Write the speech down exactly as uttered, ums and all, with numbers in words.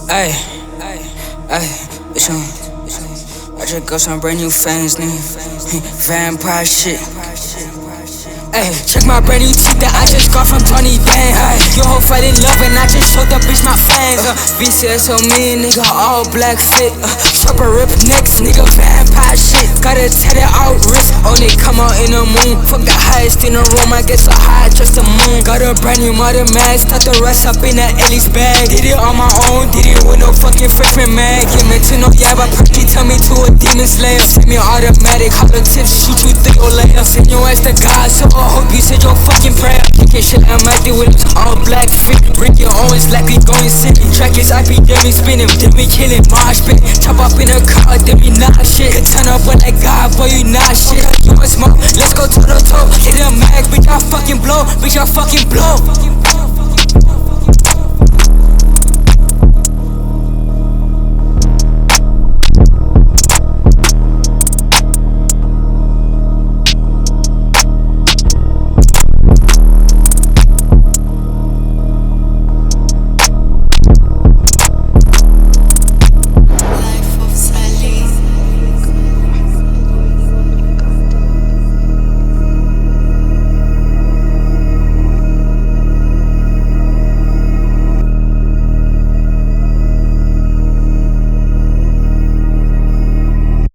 Ay, ay, bitch, I'm, I just got some brand new fans, nigga. Vampire shit. Ay, check my brand new teeth that I just got from Tony Bang. Ay, your hoe fell in love and I just showed the bitch my fangs. Uh, V C S on me, nigga, all black fit. Uh, Sharper rip necks, nigga, vampire shit. Got a tatted out wrist, only come out in the moon. Fuck the highest in the room, I guess so high, just the moon. Got a brand new mother mask, stuck the rest up in that Ellie's bag. Did it on my own, did it with no fucking freshman mag. Get me to no yabba, perky, tell me to a demon slayer. Send me automatic, hollow tips, shoot you three or later. Send your ass to God, so I hope you said your fucking prayer. Kicking shit, I'm acting with all black feet. Rick your own, it's likely going city. Track is I be then we spinning, then we killing mosh pit. Chop up in a car, then we not shit. Could turn up with like God, boy, you not shit. You want smoke, let's go toe to toe. Hit a mag, bitch, I fucking blow, bitch, I fucking blow.